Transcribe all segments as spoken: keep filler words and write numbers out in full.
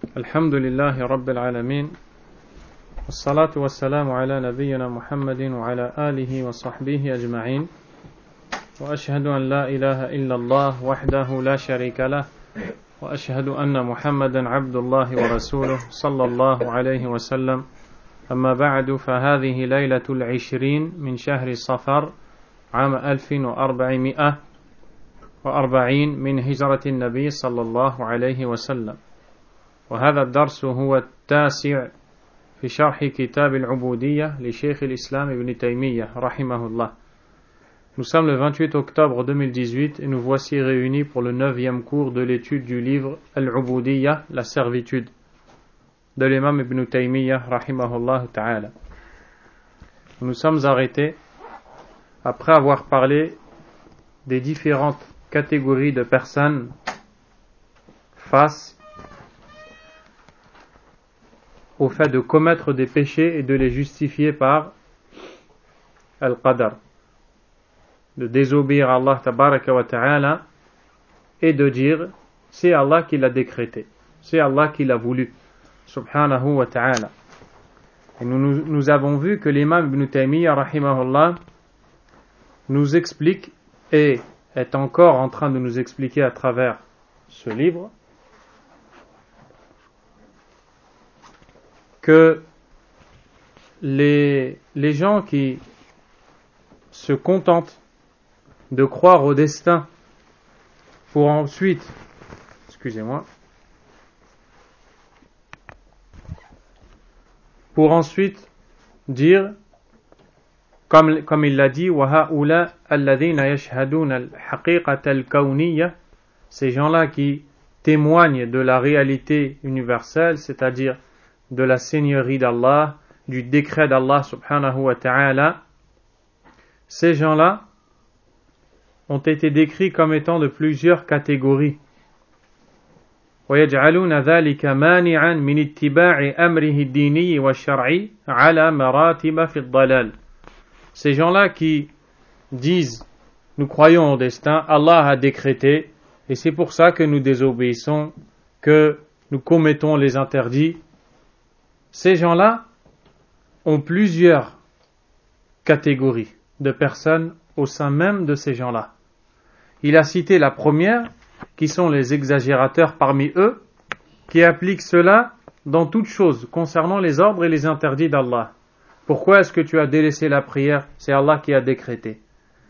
الحمد لله رب العالمين والصلاة والسلام على نبينا محمد وعلى آله وصحبه أجمعين وأشهد أن لا إله إلا الله وحده لا شريك له وأشهد أن محمدا عبد الله ورسوله صلى الله عليه وسلم أما بعد فهذه ليلة العشرين من شهر صفر عام ألف وأربعمائة وأربعين من هجرة النبي صلى الله عليه وسلم وهذا الدرس هو التاسع في شرح كتاب العبودية لشيخ الإسلام ابن تيمية رحمه الله. Nous sommes le vingt-huit octobre deux mille dix-huit et nous voici réunis pour le neuvième cours de l'étude du livre Al-Ubudiyya, la servitude, de l'imam Ibn Taymiyyah rahimahullah ta'ala. Nous nous sommes arrêtés après avoir parlé des différentes catégories de personnes face au fait de commettre des péchés et de les justifier par Al-Qadar, de désobéir à Allah tabaraka wa ta'ala et de dire c'est Allah qui l'a décrété, c'est Allah qui l'a voulu subhanahu wa ta'ala. Et nous, nous, nous avons vu que l'imam Ibn Taymiyyah rahimahullah nous explique et est encore en train de nous expliquer à travers ce livre que les, les gens qui se contentent de croire au destin pour ensuite, excusez-moi, pour ensuite dire, comme, comme il l'a dit, وَهَؤُلَاءَ الَّذِينَ يَشْهَدُونَ الْحَقِيقَةَ الْكَوْنِيَّةَ, ces gens-là qui témoignent de la réalité universelle, c'est-à-dire de la seigneurie d'Allah, du décret d'Allah subhanahu wa ta'ala, ces gens-là ont été décrits comme étant de plusieurs catégories. وَيَجْعَلُونَ ذَلِكَ مَانِعًا مِنِ اتِّبَاعِ أَمْرِهِ الدِّينِيِّ وَالشَّرْعِيِّ عَلَى مَرَاتِبَ فِي الضَّلَالِ. Ces gens-là qui disent nous croyons au destin, Allah a décrété, et c'est pour ça que nous désobéissons, que nous commettons les interdits. Ces gens-là ont plusieurs catégories de personnes au sein même de ces gens-là. Il a cité la première, qui sont les exagérateurs parmi eux, qui appliquent cela dans toute chose concernant les ordres et les interdits d'Allah. Pourquoi est-ce que tu as délaissé la prière? C'est Allah qui a décrété.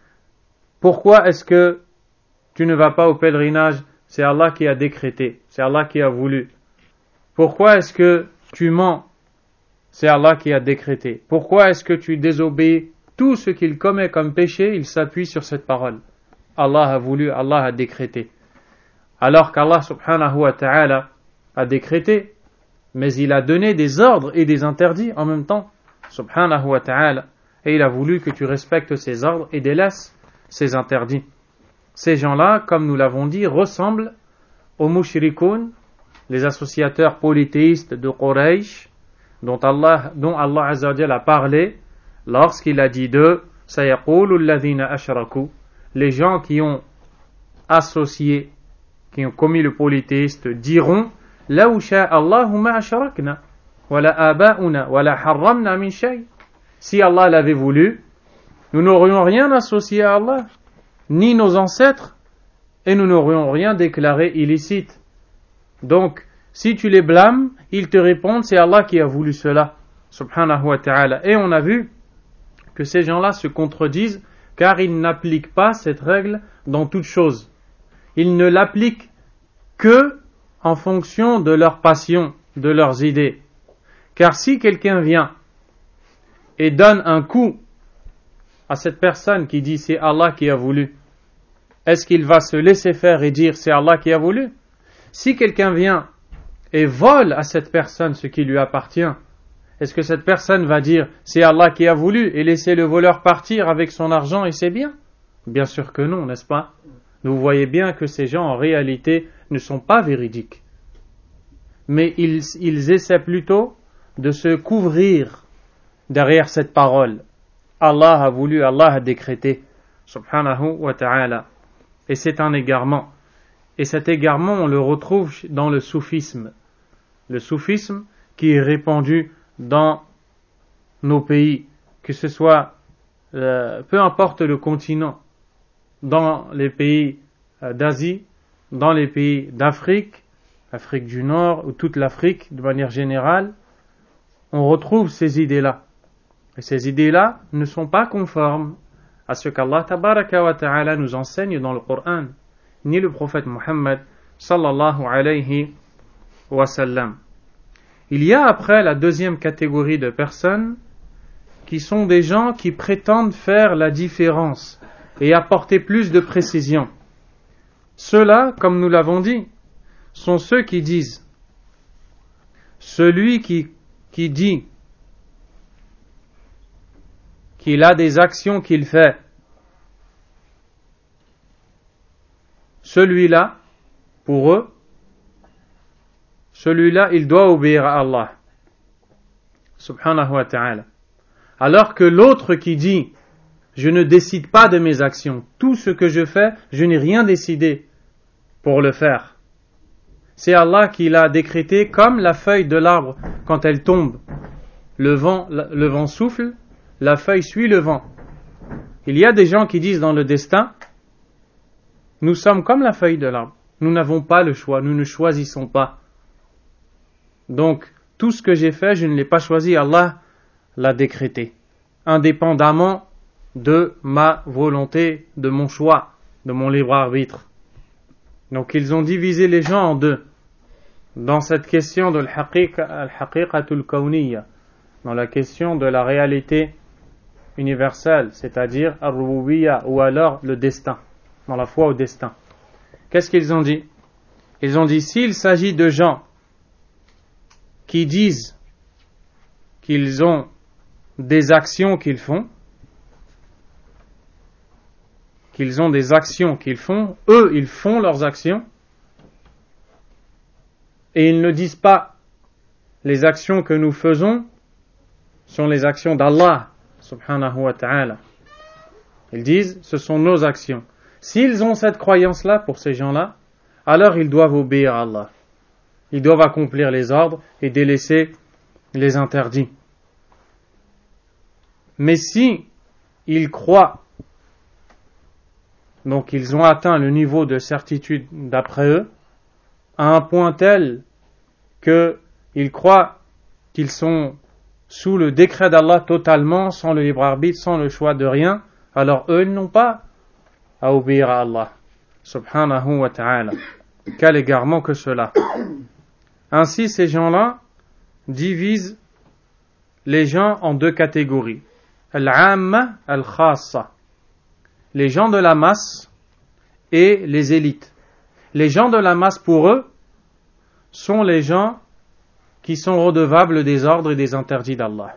Pourquoi est-ce que tu ne vas pas au pèlerinage? C'est Allah qui a décrété, c'est Allah qui a voulu. Pourquoi est-ce que tu mens? C'est Allah qui a décrété. Pourquoi est-ce que tu désobéis? Tout ce qu'il commet comme péché, il s'appuie sur cette parole. Allah a voulu, Allah a décrété. Alors qu'Allah subhanahu wa ta'ala a décrété, mais il a donné des ordres et des interdits en même temps, subhanahu wa ta'ala, et il a voulu que tu respectes ces ordres et délaisses ces interdits. Ces gens-là, comme nous l'avons dit, ressemblent aux mushrikoun, les associateurs polythéistes de Quraysh, dont Allah, dont Allah Azza wa Jalla a parlé lorsqu'il a dit d'eux sayaqulu alladhina ashraku, les gens qui ont associé, qui ont commis le polythéiste diront law sha'a Allahu ma ashrakna wala aba'una wala harramna min shay. Si Allah l'avait voulu, nous n'aurions rien associé à Allah, ni nos ancêtres, et nous n'aurions rien déclaré illicite. Donc si tu les blâmes, ils te répondent c'est Allah qui a voulu cela, subhanahu wa ta'ala. Et on a vu que ces gens-là se contredisent car ils n'appliquent pas cette règle dans toute chose. Ils ne l'appliquent que en fonction de leur passion, de leurs idées. Car si quelqu'un vient et donne un coup à cette personne qui dit c'est Allah qui a voulu, est-ce qu'il va se laisser faire et dire c'est Allah qui a voulu? Si quelqu'un vient et vole à cette personne ce qui lui appartient, est-ce que cette personne va dire c'est Allah qui a voulu et laisser le voleur partir avec son argent et ses biens? Bien sûr que non, n'est-ce pas? Vous voyez bien que ces gens en réalité ne sont pas véridiques, mais ils, ils essaient plutôt de se couvrir derrière cette parole. Allah a voulu, Allah a décrété, subhanahu wa ta'ala, et c'est un égarement. Et cet égarement on le retrouve dans le soufisme. le soufisme qui est répandu dans nos pays, que ce soit, euh, peu importe le continent, dans les pays euh, d'Asie, dans les pays d'Afrique, Afrique du Nord ou toute l'Afrique de manière générale, on retrouve ces idées-là. Et ces idées-là ne sont pas conformes à ce qu'Allah tabaraka wa ta'ala nous enseigne dans le Coran, ni le prophète Muhammad sallallahu alayhi wa sallam. Il y a après la deuxième catégorie de personnes qui sont des gens qui prétendent faire la différence et apporter plus de précision. Ceux-là, comme nous l'avons dit, sont ceux qui disent celui qui, qui dit qu'il a des actions qu'il fait, celui-là, pour eux, celui-là, il doit obéir à Allah, subhanahu wa ta'ala. Alors que l'autre qui dit, je ne décide pas de mes actions, tout ce que je fais, je n'ai rien décidé pour le faire. C'est Allah qui l'a décrété comme la feuille de l'arbre quand elle tombe. Le vent, le vent souffle, la feuille suit le vent. Il y a des gens qui disent dans le destin, nous sommes comme la feuille de l'arbre. Nous n'avons pas le choix, nous ne choisissons pas. Donc, tout ce que j'ai fait, je ne l'ai pas choisi, Allah l'a décrété, indépendamment de ma volonté, de mon choix, de mon libre arbitre. Donc, ils ont divisé les gens en deux. Dans cette question de al-haqiqatul kawniyya, dans la question de la réalité universelle, c'est-à-dire al-rububiyya, ou alors le destin, dans la foi au destin. Qu'est-ce qu'ils ont dit? Ils ont dit, s'il s'agit de gens qui disent qu'ils ont des actions qu'ils font, qu'ils ont des actions qu'ils font, eux, ils font leurs actions, et ils ne disent pas les actions que nous faisons sont les actions d'Allah, subhanahu wa ta'ala. Ils disent, ce sont nos actions. S'ils ont cette croyance-là, pour ces gens-là, alors ils doivent obéir à Allah. Ils doivent accomplir les ordres et délaisser les interdits. Mais si ils croient, donc ils ont atteint le niveau de certitude d'après eux, à un point tel qu'ils croient qu'ils sont sous le décret d'Allah totalement, sans le libre arbitre, sans le choix de rien, alors eux, ils n'ont pas à obéir à Allah, subhanahu wa ta'ala. Quel égarement que cela. Ainsi, ces gens-là divisent les gens en deux catégories. Al-amma, al-khassa. Les gens de la masse et les élites. Les gens de la masse, pour eux, sont les gens qui sont redevables des ordres et des interdits d'Allah.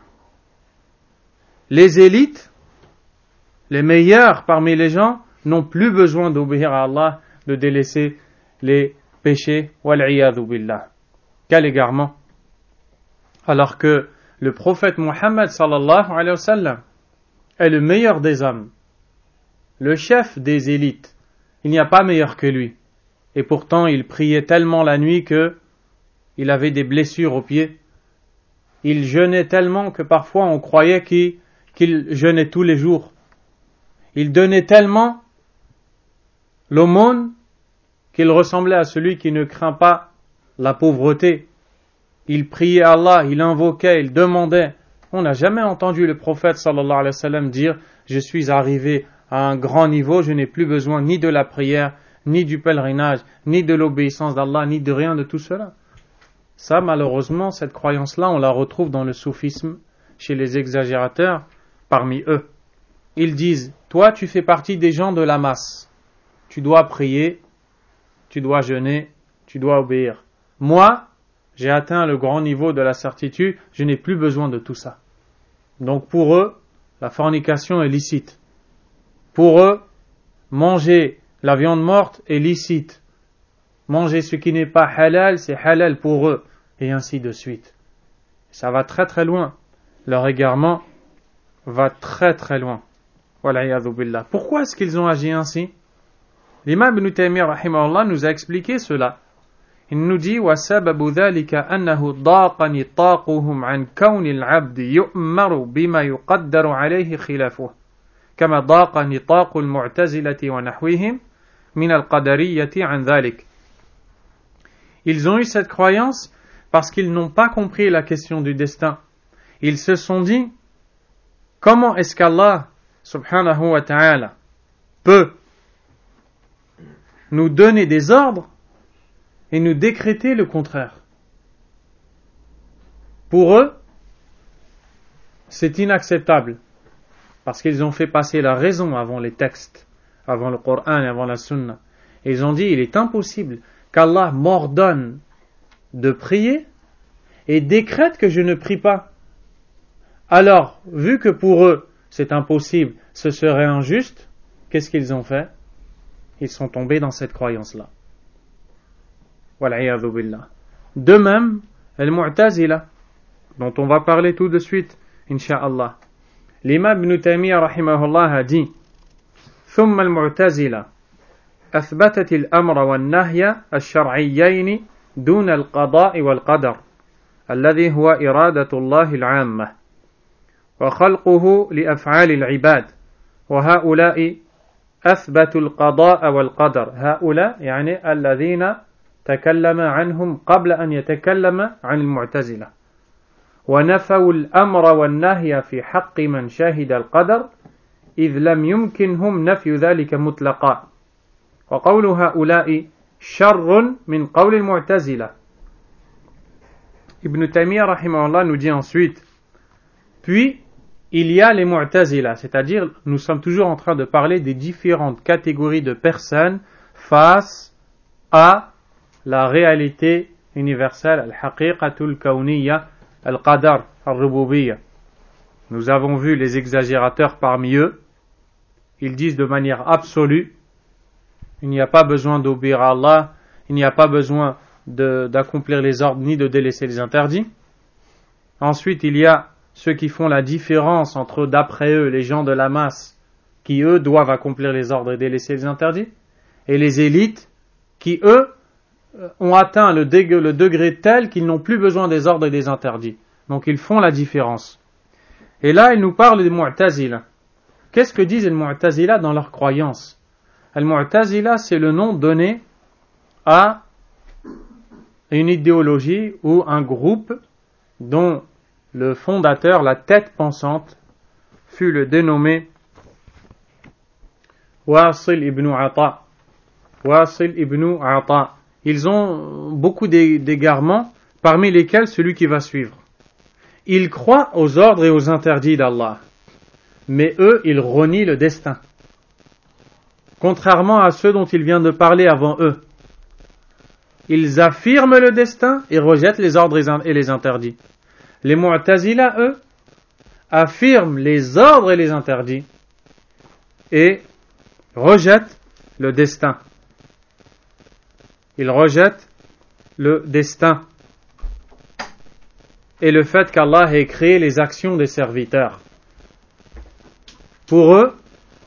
Les élites, les meilleurs parmi les gens, n'ont plus besoin d'obéir à Allah, de délaisser les péchés. Wal'iyadhu billah. Quel égarement. Alors que le prophète Muhammad sallallahu alayhi wa sallam est le meilleur des hommes, le chef des élites. Il n'y a pas meilleur que lui. Et pourtant, il priait tellement la nuit que il avait des blessures aux pieds. Il jeûnait tellement que parfois on croyait qu'il, qu'il jeûnait tous les jours. Il donnait tellement l'aumône qu'il ressemblait à celui qui ne craint pas la pauvreté. Il priait Allah, il invoquait, il demandait. On n'a jamais entendu le prophète sallallahu alayhi wa sallam dire « Je suis arrivé à un grand niveau, je n'ai plus besoin ni de la prière, ni du pèlerinage, ni de l'obéissance d'Allah, ni de rien de tout cela. » Ça, malheureusement, cette croyance-là, on la retrouve dans le soufisme, chez les exagérateurs, parmi eux. Ils disent, toi, tu fais partie des gens de la masse. Tu dois prier, tu dois jeûner, tu dois obéir. Moi, j'ai atteint le grand niveau de la certitude, je n'ai plus besoin de tout ça. Donc pour eux, la fornication est licite. Pour eux, manger la viande morte est licite. Manger ce qui n'est pas halal, c'est halal pour eux. Et ainsi de suite. Ça va très très loin. Leur égarement va très très loin. Wal'iyadhu billah. Pourquoi est-ce qu'ils ont agi ainsi? L'imam Ibn Taymiyyah rahimahullah nous a expliqué cela. Il nous dit وَسَبَبُ ذَلِكَ أَنَّهُ ضَاقَ نِطَاقُهُمْ عَنْ كَوْنِ الْعَبْدِ يُؤْمَرُ بِمَا يُقَدَّرُ عَلَيْهِ خِلَافُهُ كما ضاق نطاق المعتزلة ونحوهم من القدرية عن ذلك. Ils ont eu cette croyance parce qu'ils n'ont pas compris la question du destin. Ils se sont dit, comment est-ce qu'Allah subhanahu wa ta'ala peut nous donner des ordres et nous décréter le contraire? Pour eux, c'est inacceptable. Parce qu'ils ont fait passer la raison avant les textes, avant le Coran et avant la Sunna. Et ils ont dit, il est impossible qu'Allah m'ordonne de prier et décrète que je ne prie pas. Alors, vu que pour eux, c'est impossible, ce serait injuste, qu'est-ce qu'ils ont fait? Ils sont tombés dans cette croyance-là. Wal'iyadhu billah. De même, al-Mu'tazila, dont on va parler tout de suite, incha'Allah. L'imam Ibn Taymiyyah rahimahullah a dit ثم المعتزلة أثبتت الأمر والنهي الشرعيين دون القضاء والقدر الذي هو إرادة الله العامة وخلقه لأفعال العباد وهؤلاء أثبتوا القضاء والقدر هؤلاء يعني الذين تكلم عنهم قبل أن يتكلم عن المعتزلة ونفوا الأمر والنهي في حق من شاهد القدر إذ لم يمكنهم نفي ذلك مطلقا وقول هؤلاء شر من قول المعتزلة. Ibn Taymiyyah rahimahullah nous dit ensuite, puis il y a les Mu'tazila, c'est-à-dire nous sommes toujours en train de parler des différentes catégories de personnes face à la réalité universelle, al-haqiqatul kawniyya, al-qadar, al-rububiyya. Nous avons vu les exagérateurs parmi eux. Ils disent de manière absolue, il n'y a pas besoin d'obéir à Allah, il n'y a pas besoin de, d'accomplir les ordres ni de délaisser les interdits. Ensuite, il y a ceux qui font la différence entre, d'après eux, les gens de la masse, qui eux doivent accomplir les ordres et délaisser les interdits, et les élites, qui eux ont atteint le degré, le degré tel qu'ils n'ont plus besoin des ordres et des interdits. Donc ils font la différence. Et là, ils nous parlent des Mu'tazila. Qu'est-ce que disent les Mu'tazila dans leur croyance? Les Mu'tazila, c'est le nom donné à une idéologie ou un groupe dont le fondateur, la tête pensante, fut le dénommé Wasil ibn Ata. Wasil ibn Ata. Ils ont beaucoup d'égarements, parmi lesquels celui qui va suivre. Ils croient aux ordres et aux interdits d'Allah, mais eux, ils renient le destin. Contrairement à ceux dont il vient de parler avant eux. Ils affirment le destin et rejettent les ordres et les interdits. Les Mu'tazila, eux, affirment les ordres et les interdits et rejettent le destin. Ils rejettent le destin et le fait qu'Allah ait créé les actions des serviteurs. Pour eux,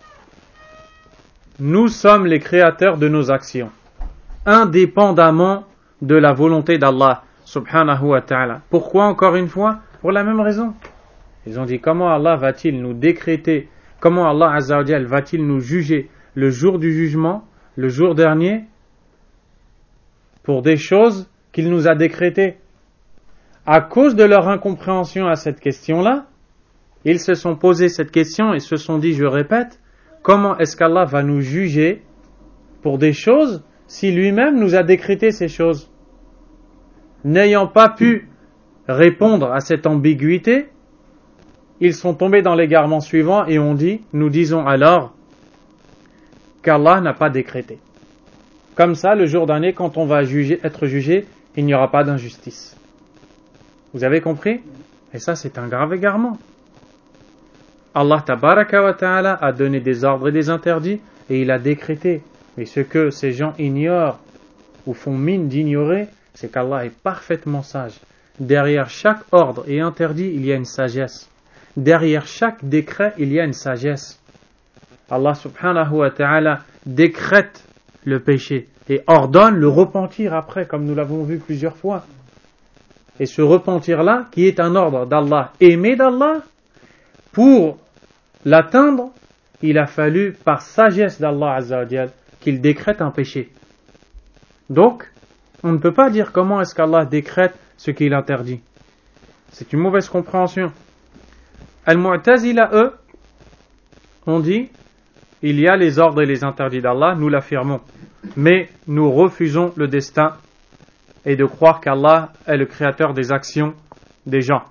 nous sommes les créateurs de nos actions, indépendamment de la volonté d'Allah subhanahu wa ta'ala. Pourquoi encore une fois? Pour la même raison. Ils ont dit, comment Allah va-t-il nous décréter, comment Allah azza wa jal va-t-il nous juger le jour du jugement, le jour dernier, pour des choses qu'il nous a décrétées? À cause de leur incompréhension à cette question-là, ils se sont posé cette question et se sont dit, je répète, comment est-ce qu'Allah va nous juger pour des choses si lui-même nous a décrété ces choses? N'ayant pas pu répondre à cette ambiguïté, ils sont tombés dans l'égarement suivant et ont dit, nous disons alors qu'Allah n'a pas décrété. Comme ça, le jour dernier, quand on va juger, être jugé, il n'y aura pas d'injustice. Vous avez compris? Et ça, c'est un grave égarement. Allah tabaraka wa ta'ala a donné des ordres et des interdits et il a décrété. Mais ce que ces gens ignorent ou font mine d'ignorer, c'est qu'Allah est parfaitement sage. Derrière chaque ordre et interdit, il y a une sagesse. Derrière chaque décret, il y a une sagesse. Allah subhanahu wa ta'ala décrète le péché. et ordonne le repentir après, comme nous l'avons vu plusieurs fois. Et ce repentir-là, qui est un ordre d'Allah, aimé d'Allah, pour l'atteindre, il a fallu, par sagesse d'Allah Azza wa Jal, qu'il décrète un péché. Donc, on ne peut pas dire comment est-ce qu'Allah décrète ce qu'il interdit. C'est une mauvaise compréhension. Al-Mu'tazila, eux, ont dit, il y a les ordres et les interdits d'Allah, nous l'affirmons. Mais nous refusons le destin et de croire qu'Allah est le créateur des actions des gens.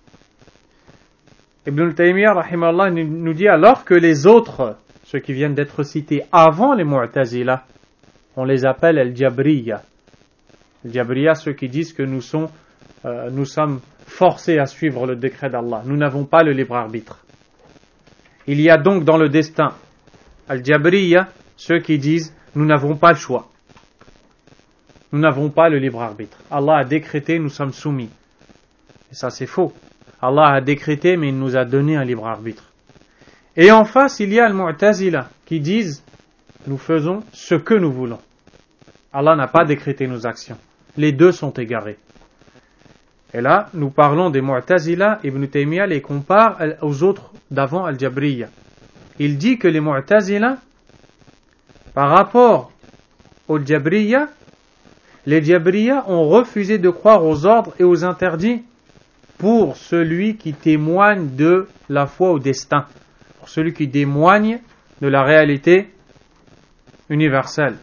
Ibn Taymiyyah, rahimahullah, nous dit alors que les autres, ceux qui viennent d'être cités avant les Mu'tazila, on les appelle Al-Jabriya. Al-Jabriya, ceux qui disent que nous, sont, euh, nous sommes forcés à suivre le décret d'Allah. Nous n'avons pas le libre arbitre. Il y a donc dans le destin Al-Jabriya, ceux qui disent nous n'avons pas le choix. Nous n'avons pas le libre arbitre. Allah a décrété, nous sommes soumis. Et ça c'est faux. Allah a décrété, mais il nous a donné un libre arbitre. Et en face, il y a Al-Mu'tazila qui disent nous faisons ce que nous voulons. Allah n'a pas décrété nos actions. Les deux sont égarés. Et là, nous parlons des Mu'tazila, Ibn Taymiyyah les compare aux autres d'avant Al-Jabriya. Il dit que les Mu'tazila, par rapport aux Jabriya, les Jabriya ont refusé de croire aux ordres et aux interdits pour celui qui témoigne de la foi au destin, pour celui qui témoigne de la réalité universelle.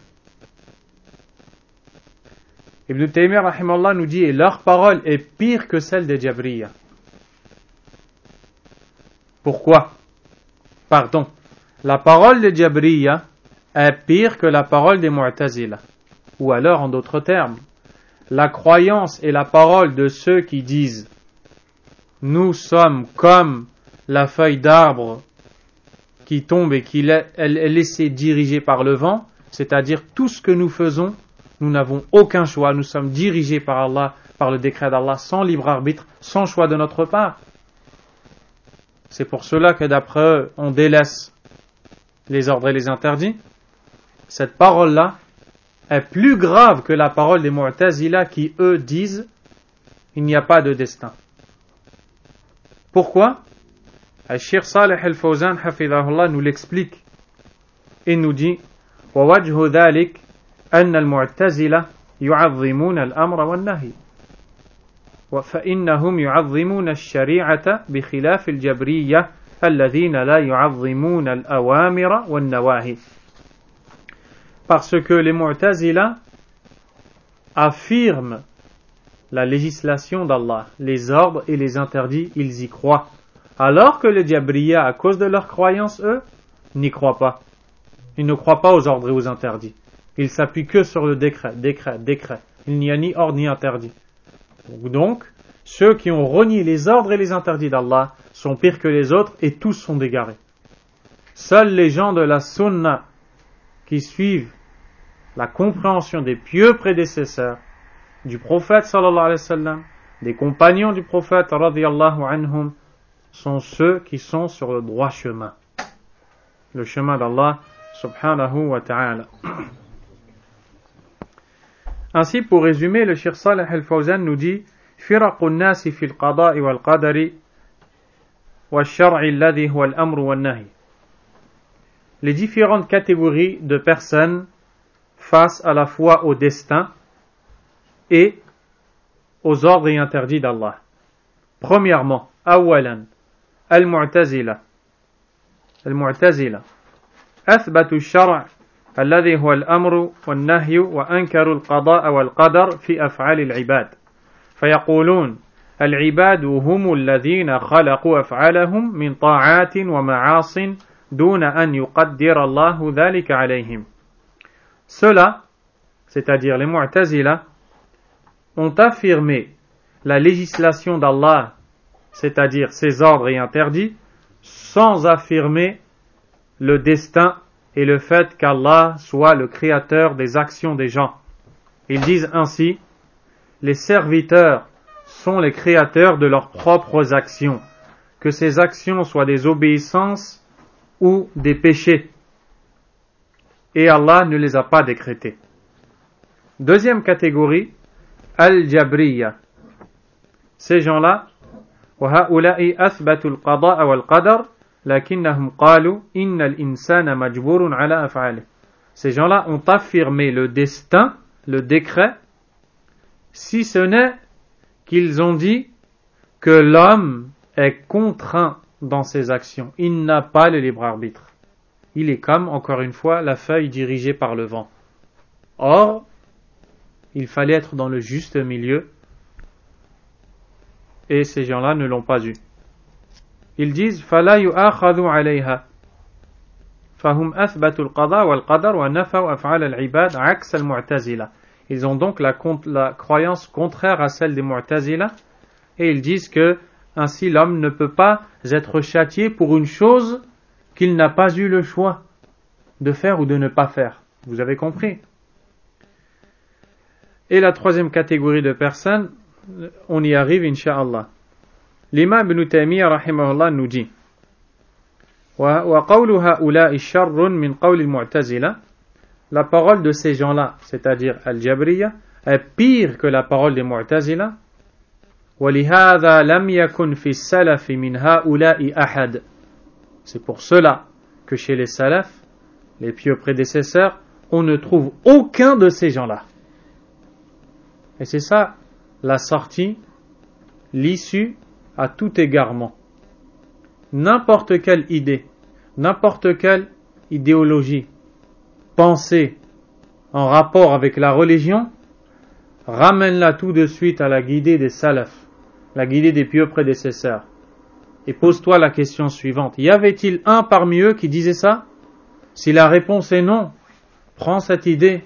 Ibn Taymiyyah rahimahullah nous dit et leur parole est pire que celle des Jabriya. Pourquoi? Pardon. La parole des Jabriya est pire que la parole des Mu'tazila. Ou alors, en d'autres termes, la croyance et la parole de ceux qui disent nous sommes comme la feuille d'arbre qui tombe et qui est laissée diriger par le vent, c'est-à-dire tout ce que nous faisons, nous n'avons aucun choix, nous sommes dirigés par Allah, par le décret d'Allah, sans libre arbitre, sans choix de notre part. C'est pour cela que d'après eux, on délaisse les ordres et les interdits. Cette parole-là est plus grave que la parole des Mu'tazila qui, eux, disent il n'y a pas de destin. Pourquoi? Al-Sheikh Salih al-Fawzan, hafidhahullah, nous l'explique. Il nous dit وَوَجْهُ ذَلِكَ أَنَّ الْمُعْتَزِلَةَ يُعَظِّمُونَ الْأَمْرَ وَالنَّهِيَ فإنهم يعظمون الشريعة بخلاف الجبرية الذين لا يعظمون الأوامر والنواهي. Parce que les Mu'tazila affirment la législation d'Allah, les ordres et les interdits, ils y croient. Alors que les Jabriya, à cause de leur croyance, eux, n'y croient pas. Ils ne croient pas aux ordres et aux interdits. Ils s'appuient que sur le décret, décret, décret. Il n'y a ni ordre ni interdit. Donc, ceux qui ont renié les ordres et les interdits d'Allah sont pires que les autres et tous sont égarés. Seuls les gens de la sunna qui suivent la compréhension des pieux prédécesseurs du prophète sallallahu alayhi wa sallam, des compagnons du prophète radiyallahu anhum, sont ceux qui sont sur le droit chemin, le chemin d'Allah subhanahu wa ta'ala. Ainsi, pour résumer, le Cheikh Salih al-Fawzan nous dit فرق الناس في القضاء والقدر والشرع الذي هو الأمر والنهي. Les différentes catégories de personnes face à la fois au destin et aux ordres et interdits d'Allah. Premièrement, أولا المعتزلة المعتزلة أثبتوا الشرع الذي هو الأمر والنهي وأنكروا القضاء والقدر في أفعال العباد فيقولون العباد هم الذين خلقوا أفعالهم من طاعات ومعاصٍ دون أن يقدر الله ذلك عليهم. Ceux-là, c'est-à-dire les Mu'tazila, ont affirmé la législation d'Allah, c'est-à-dire ses ordres et interdits, sans affirmer le destin et le fait qu'Allah soit le créateur des actions des gens. Ils disent ainsi, les serviteurs sont les créateurs de leurs propres actions, que ces actions soient des obéissances ou des péchés. Et Allah ne les a pas décrétés. Deuxième catégorie, al-jabriya. Ces gens-là, وهؤلاء أثبتوا القضاء والقدر لكنهم قالوا إن الإنسان مجبور على أفعاله. Ces gens-là ont affirmé le destin, le décret, si ce n'est qu'ils ont dit que l'homme est contraint dans ses actions. Il n'a pas le libre arbitre. Il est comme, encore une fois, la feuille dirigée par le vent. Or, il fallait être dans le juste milieu, et ces gens-là ne l'ont pas eu. Ils disent فَلَا يُؤَاخَذُ عَلَيْهَا فَهُمْ أَثْبَتُوا الْقَضَاءَ وَالْقَدَرَ وَنَفَوْا أَفْعَالَ الْعِبَادِ عَكْسَ الْمُعْتَزِلَةِ. Ils ont donc la, la croyance contraire à celle des Mu'tazila, et ils disent que ainsi l'homme ne peut pas être châtié pour une chose qu'il n'a pas eu le choix de faire ou de ne pas faire. Vous avez compris? Et la troisième catégorie de personnes, on y arrive, incha'Allah. L'imam Ibn Taymiyyah rahimahullah nous dit وَقَوْلُ هَؤُلَاءِ شَرٌّ مِنْ قَوْلِ الْمُعْتَزِلَةِ. La parole de ces gens-là, c'est-à-dire Al-Jabriya, est pire que la parole des Mu'tazila. وَلِهَذَا لَمْ يَكُنْ فِي السَّلَفِ مِنْ هَؤُلَاءِ أَحَدٍ. C'est pour cela que chez les salafs, les pieux prédécesseurs, on ne trouve aucun de ces gens-là. Et c'est ça la sortie, l'issue à tout égarement. N'importe quelle idée, n'importe quelle idéologie, pensée en rapport avec la religion, ramène-la tout de suite à la guidée des salafs, la guidée des pieux prédécesseurs. Et pose-toi la question suivante. Y avait-il un parmi eux qui disait ça? Si la réponse est non, prends cette idée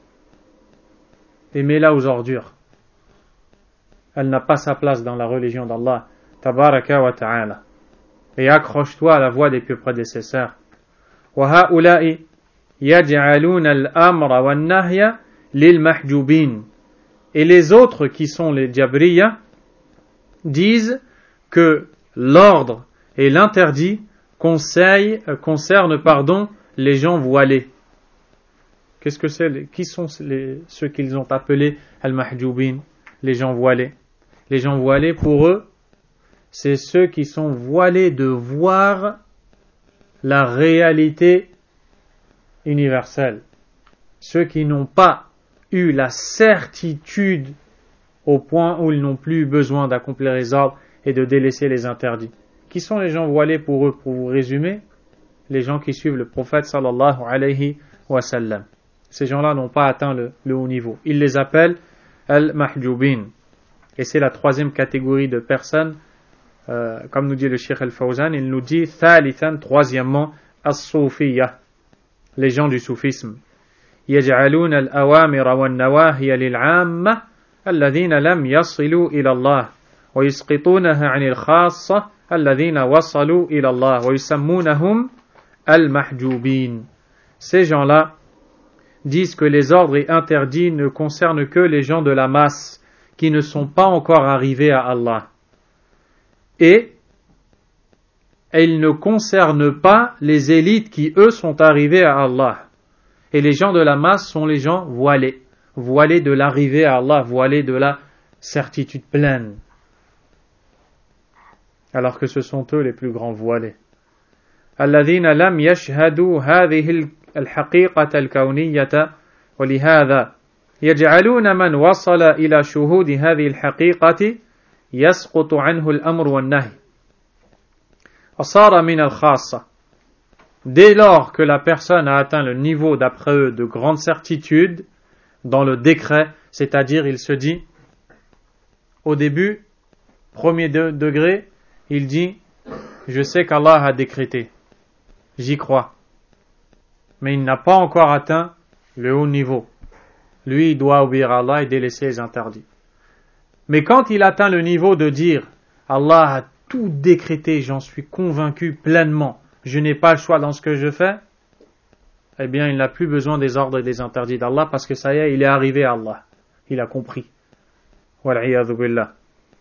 et mets-la aux ordures. Elle n'a pas sa place dans la religion d'Allah, tabaraka wa ta'ala. Et accroche-toi à la voie des pieux prédécesseurs. وَهَؤُلَاءِ يَجْعَلُونَ الْأَمْرَ وَالنَّهْيَ لِلْمَحْجُوبِينَ. Et les autres, qui sont les Jabriya, disent que l'ordre et l'interdit conseillent, euh, concernent pardon, les gens voilés. Qu'est-ce que c'est? Qui sont les, ceux qu'ils ont appelés al-mahjoubin, les gens voilés? Les gens voilés, pour eux, c'est ceux qui sont voilés de voir la réalité universelle. Ceux qui n'ont pas eu la certitude au point où ils n'ont plus besoin d'accomplir les ordres et de délaisser les interdits. Qui sont les gens voilés pour eux? Pour vous résumer, les gens qui suivent le prophète sallallahu alayhi wa sallam. Ces gens-là n'ont pas atteint le, le haut niveau. Ils les appellent al-mahjoubin. Et c'est la troisième catégorie de personnes, euh, comme nous dit le Cheikh Al-Fawzan, il nous dit thalithan, troisièmement, as-soufiyya, les gens du soufisme. يجعلون الأوامر والنواهي للعامة الذين لم يصلوا إلى الله ويسقطونها عن الخاصة الذين وصلوا إلى الله ويسمونهم المحجوبين. Ces gens-là disent que les ordres et interdits ne concernent que les gens de la masse qui ne sont pas encore arrivés à Allah. Et, et ils ne concernent pas les élites qui, eux, sont arrivés à Allah. Et les gens de la masse sont les gens voilés, voilés de l'arrivée à Allah, voilés de la certitude pleine. Alors que ce sont eux les plus grands voilés. الذين لم يشهدوا هذه الحقيقة الكونية ولهذا يجعلون من وصل إلى شهود هذه الحقيقة يسقط عنه الأمر والنهي وصار من الخاصة. Dès lors que la personne a atteint le niveau, d'après eux, de grande certitude dans le décret, c'est-à-dire il se dit, au début, premier de, degré, il dit, je sais qu'Allah a décrété, j'y crois, mais il n'a pas encore atteint le haut niveau. Lui, il doit obéir à Allah et délaisser les interdits. Mais quand il atteint le niveau de dire, Allah a tout décrété, j'en suis convaincu pleinement, je n'ai pas le choix dans ce que je fais, eh bien, il n'a plus besoin des ordres et des interdits d'Allah parce que ça y est, il est arrivé à Allah. Il a compris. Wal'iyadhu billah.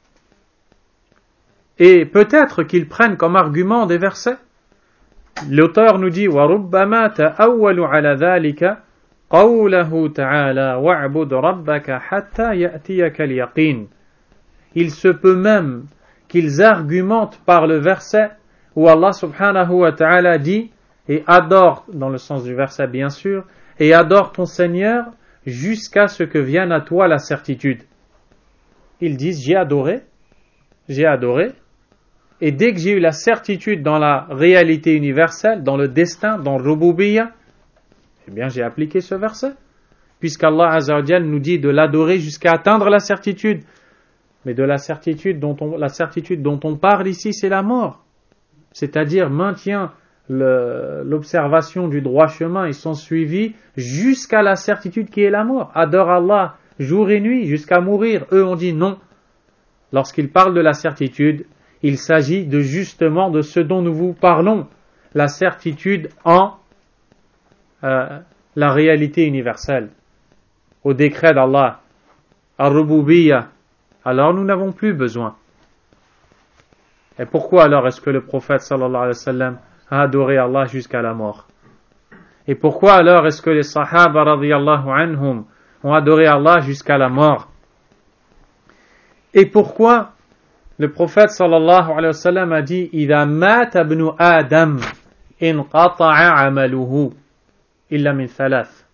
Et peut-être qu'ils prennent comme argument des versets. L'auteur nous dit وَرُبَّمَا تَأَوَّلُ عَلَى ذَلِكَ قوله تعالى وَاعْبُدْ رَبَّكَ حَتَّى يَأْتِيَكَ الْيَقِينَ. Il se peut même qu'ils argumentent par le verset où Allah subhanahu wa ta'ala dit et adore, dans le sens du verset bien sûr, et adore ton Seigneur jusqu'à ce que vienne à toi la certitude. Ils disent j'ai adoré, j'ai adoré, et dès que j'ai eu la certitude dans la réalité universelle, dans le destin, dans le Rububiyya, eh bien j'ai appliqué ce verset, puisqu'Allah Azza wa Jal nous dit de l'adorer jusqu'à atteindre la certitude. Mais de la certitude dont on, la certitude dont on parle ici, c'est la mort. C'est-à-dire maintient le, l'observation du droit chemin et son suivi jusqu'à la certitude qui est la mort. Adore Allah jour et nuit jusqu'à mourir. Eux ont dit non. Lorsqu'ils parlent de la certitude, il s'agit de justement de ce dont nous vous parlons, la certitude en euh, la réalité universelle, au décret d'Allah, Ar-Rububiyya. Alors nous n'avons plus besoin. Et pourquoi alors est-ce que le prophète sallallahu alayhi wa sallam a adoré Allah jusqu'à la mort? Et pourquoi alors est-ce que les sahaba radiyallahu anhum ont adoré Allah jusqu'à la mort? Et pourquoi le prophète sallallahu alayhi wa sallam a dit إِذَا مَاتَ ابْنُ آدَمَ إِنْقَطَعَ عَمَلُهُ إِلَّا مِنْ ثَلَاثٍ.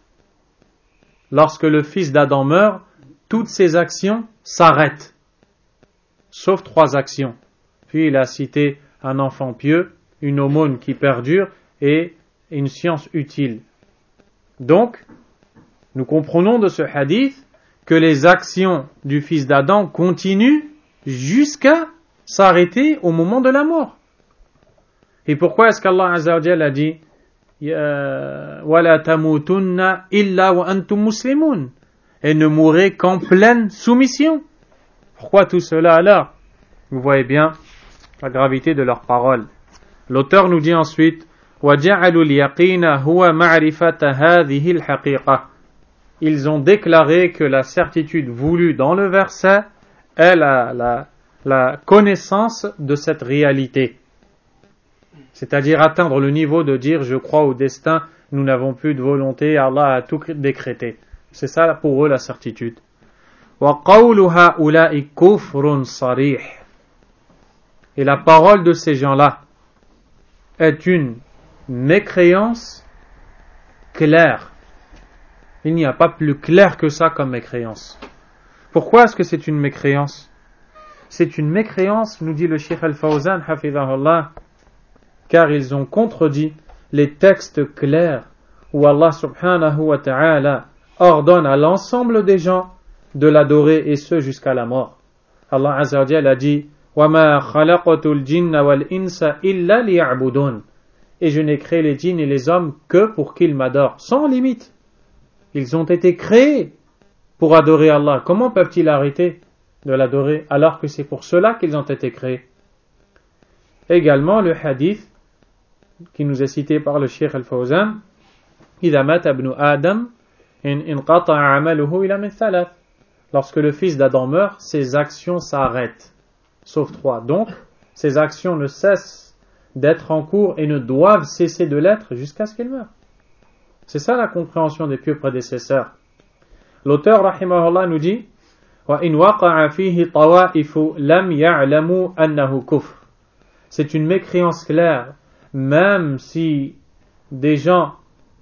Lorsque le fils d'Adam meurt, toutes ses actions s'arrêtent, sauf trois actions. Puis il a cité un enfant pieux, une aumône qui perdure et une science utile. Donc, nous comprenons de ce hadith que les actions du fils d'Adam continuent jusqu'à s'arrêter au moment de la mort. Et pourquoi est-ce qu'Allah Azza wa Jalla a dit وَلَا تَمُوتُنَّ إِلَّا وَأَنْتُمْ مُسْلِمُونَ, et ne mourrez qu'en pleine soumission? Pourquoi tout cela alors? Vous voyez bien la gravité de leurs paroles. L'auteur nous dit ensuite وَجَعَلُوا الْيَقِينَ هُوَ مَعْرِفَةَ هَذِهِ الْحَقِيقَةِ. Ils ont déclaré que la certitude voulue dans le verset est la, la, la connaissance de cette réalité. C'est-à-dire atteindre le niveau de dire je crois au destin, nous n'avons plus de volonté, Allah a tout décrété. C'est ça pour eux la certitude. وَقَوْلُ هَؤُلَاءِ كُفْرٌ صَرِيحٌ. Et la parole de ces gens-là est une mécréance claire. Il n'y a pas plus clair que ça comme mécréance. Pourquoi est-ce que c'est une mécréance? C'est une mécréance, nous dit le Cheikh Al-Fawzan, hafidhahullah, car ils ont contredit les textes clairs où Allah subhanahu wa ta'ala ordonne à l'ensemble des gens de l'adorer, et ce jusqu'à la mort. Allah Azza wa Jalla a dit وَمَا خَلَقْتُ الْجِنَّ وَالْإِنسَ إِلَّا لِيَعْبُدُونَ. Et je n'ai créé les djinns et les hommes que pour qu'ils m'adorent, sans limite. Ils ont été créés pour adorer Allah. Comment peuvent-ils arrêter de l'adorer alors que c'est pour cela qu'ils ont été créés? Également le hadith qui nous est cité par le Cheikh Al-Fawzan إِذَا مَاتَ ابْنُ آدَمَ إِنْ انْقَطَعَ عَمَلُهُ إِلَى مِنْ ثَلَاثٍ. Lorsque le fils d'Adam meurt, ses actions s'arrêtent, sauf trois. Donc, ses actions ne cessent d'être en cours et ne doivent cesser de l'être jusqu'à ce qu'il meure. C'est ça la compréhension des pieux prédécesseurs. L'auteur rahimahullah nous dit وَإِنْ وَقَعَ فِيهِ طَوَائِفُ لَمْ يَعْلَمُوا أَنَّهُ كُفْرٌ. C'est une mécréance claire, même si des gens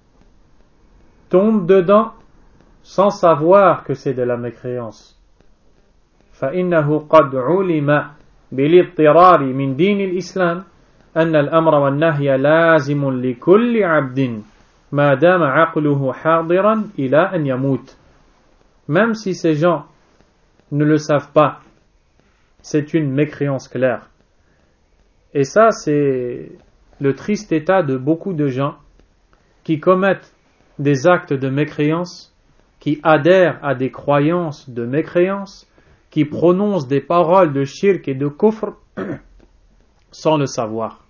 tombent dedans sans savoir que c'est de la mécréance. فَإِنَّهُ قَدْ عُلِمَ بِالِاضْطِرَارِ مِنْ دِينِ الْإِسْلَامِ أَنَّ الْأَمْرَ وَالنَّهْيَ لَازِمٌ لِكُلِّ عَبْدٍ مَا دَامَ عَقْلُهُ حَاضِرًا إِلَى أَنْ يَمُوتَ. Même si ces gens ne le savent pas, c'est une mécréance claire. Et ça, c'est le triste état de beaucoup de gens qui commettent des actes de mécréance, qui adhèrent à des croyances de mécréance, qui prononcent des paroles de shirk et de kufr sans le savoir.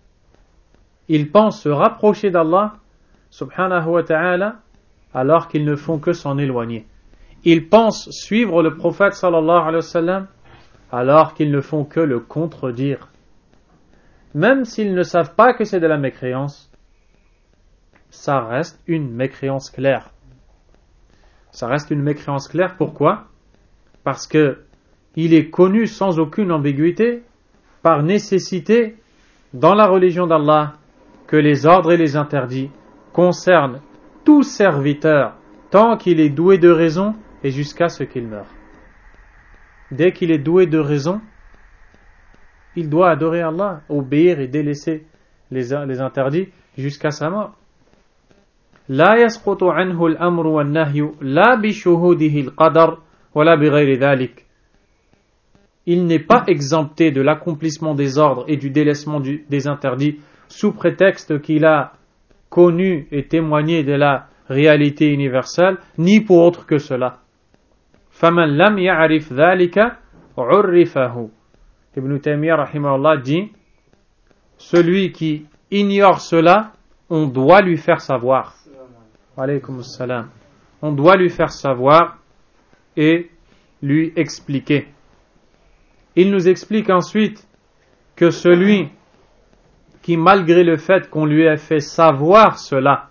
Ils pensent se rapprocher d'Allah subhanahu wa ta'ala alors qu'ils ne font que s'en éloigner. Ils pensent suivre le prophète sallallahu alayhi wa sallam alors qu'ils ne font que le contredire. Même s'ils ne savent pas que c'est de la mécréance, ça reste une mécréance claire. Ça reste une mécréance claire, pourquoi? Parce que il est connu sans aucune ambiguïté, par nécessité, dans la religion d'Allah, que les ordres et les interdits concernent tout serviteur, tant qu'il est doué de raison et jusqu'à ce qu'il meure. Dès qu'il est doué de raison, il doit adorer Allah, obéir et délaisser les, les interdits jusqu'à sa mort. لا يسقط عنه الأمر والنهي لا بشهوده القدر ولا بغير ذلك. Il n'est pas exempté de l'accomplissement des ordres et du délaissement du, des interdits sous prétexte qu'il a connu et témoigné de la réalité universelle, ni pour autre que cela. فَمَنْ لَمْ يَعْرِفْ ذَلِكَ عُرِّفَهُ. Ibn Taymiyyah rahimahullah dit, celui qui ignore cela, on doit lui faire savoir. Alaykoum salam. On doit lui faire savoir et lui expliquer. Il nous explique ensuite que celui qui, malgré le fait qu'on lui ait fait savoir cela,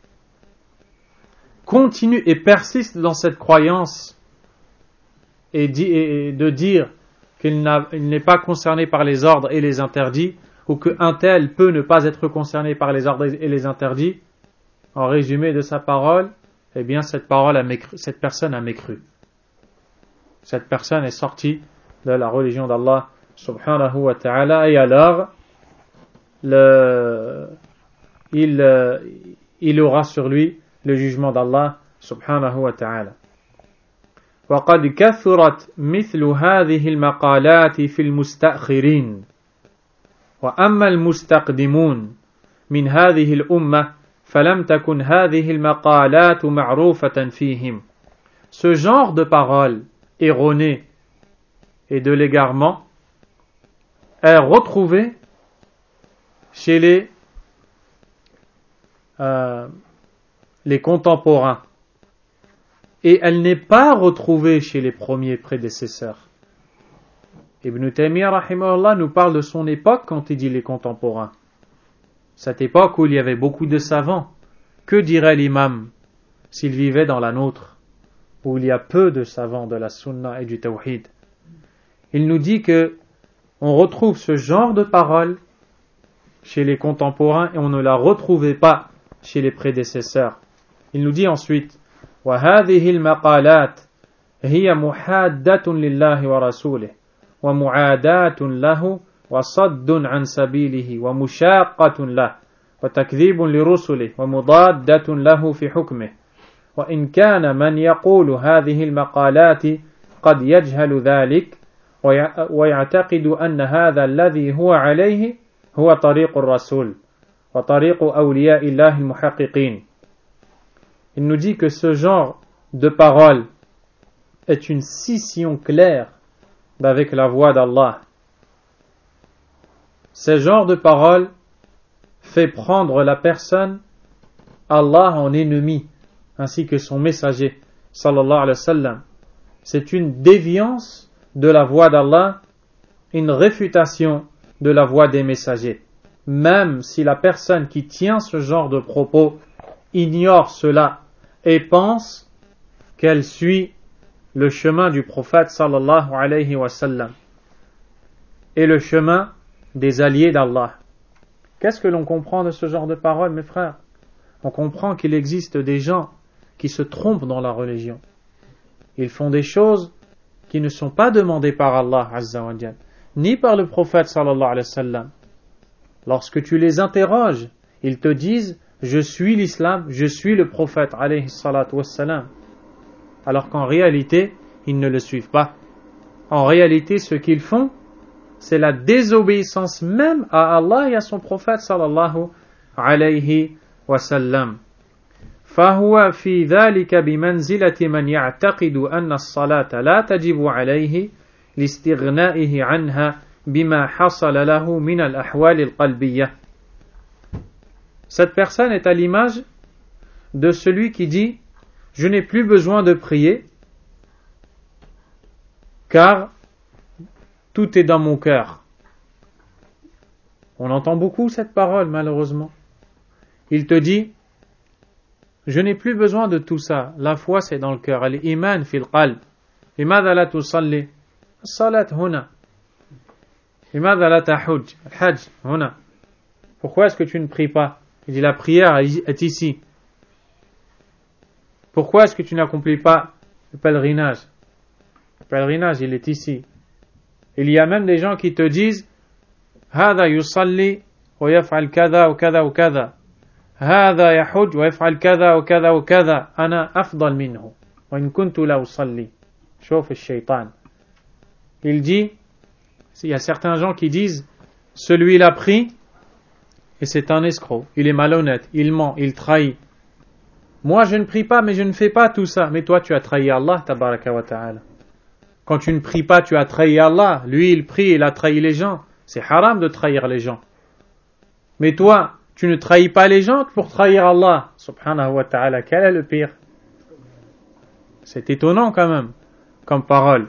continue et persiste dans cette croyance et, dit, et de dire qu'il n'a, il n'est pas concerné par les ordres et les interdits, ou qu'un tel peut ne pas être concerné par les ordres et les interdits, en résumé de sa parole, eh bien cette parole a mécru, cette personne a mécru. Cette personne est sortie de la religion d'Allah subhanahu wa ta'ala, et alors le, il, il aura sur lui le jugement d'Allah subhanahu wa ta'ala. وقد كثرت مثل هذه المقالات في المستأخرين وأما المستقدمون من هذه الأمة فلم تكن هذه المقالات معروفة فيهم. Ce genre de paroles erronées et de l'égarement est retrouvé chez les, euh, les contemporains, et elle n'est pas retrouvée chez les premiers prédécesseurs. Ibn Taymiyyah rahimahullah nous parle de son époque quand il dit les contemporains. Cette époque où il y avait beaucoup de savants. Que dirait l'imam s'il vivait dans la nôtre, où il y a peu de savants de la sunna et du tawhid? Il nous dit que on retrouve ce genre de paroles chez les contemporains et on ne la retrouvait pas chez les prédécesseurs. Il nous dit ensuite, وهذه المقالات هي محادة لله ورسوله ومعاداة له وصد عن سبيله ومشاقة له وتكذيب لرسله ومضادة له في حكمه وإن كان من يقول هذه المقالات قد يجهل ذلك ويعتقد أن هذا الذي هو عليه هو طريق الرسول وطريق أولياء الله المحققين. Il nous dit que ce genre de parole est une scission claire d'avec la voix d'Allah. Ce genre de parole fait prendre la personne Allah en ennemi, ainsi que son messager, sallallahu alayhi wa sallam. C'est une déviance de la voix d'Allah, une réfutation de la voix des messagers. Même si la personne qui tient ce genre de propos ignore cela et pense qu'elle suit le chemin du prophète sallallahu alayhi wa sallam et le chemin des alliés d'Allah. Qu'est-ce que l'on comprend de ce genre de paroles, mes frères? On comprend qu'il existe des gens qui se trompent dans la religion. Ils font des choses qui ne sont pas demandées par Allah azza wa jalla, ni par le prophète sallallahu alayhi wa sallam. Lorsque tu les interroges, ils te disent je suis l'islam, je suis le prophète alayhi salatu wassalam, alors qu'en réalité ils ne le suivent pas. En réalité ce qu'ils font, c'est la désobéissance même à Allah et à son prophète sallallahu alayhi wa sallam. فهو في ذلك بمنزلة من يعتقد أن الصلاة لا تجب عليه لاستغنائه عنها بما حصل له من الأحوال القلبية. Cette personne est à l'image de celui qui dit je n'ai plus besoin de prier car tout est dans mon cœur. On entend beaucoup cette parole malheureusement. Il te dit je n'ai plus besoin de tout ça. La foi, c'est dans le cœur. Al-iman fil qalb. لماذا لا تصلي؟ الصلاة هنا. لماذا لا تحج؟ الحج هنا. Pourquoi est-ce que tu ne pries pas? Il dit la prière est ici. Pourquoi est-ce que tu n'accomplis pas le pèlerinage? Le pèlerinage, il est ici. Il y a même des gens qui te disent هذا يصلي ويفعل كذا وكذا وكذا. هذا يحج ويفعل كذا وكذا وكذا. أنا أفضل منه وإن كنت لا أصلي. شوف الشيطان. Il dit, il y a certains gens qui disent celui-là prie et c'est un escroc, il est malhonnête, il ment, il trahit. Moi je ne prie pas mais je ne fais pas tout ça. Mais toi tu as trahi Allah tabaraka wa ta'ala. Quand tu ne pries pas tu as trahi Allah. Lui il prie, il a trahi les gens. C'est haram de trahir les gens. Mais toi tu ne trahis pas les gens pour trahir Allah subhanahu wa ta'ala. Quel est le pire? C'est étonnant quand même comme parole.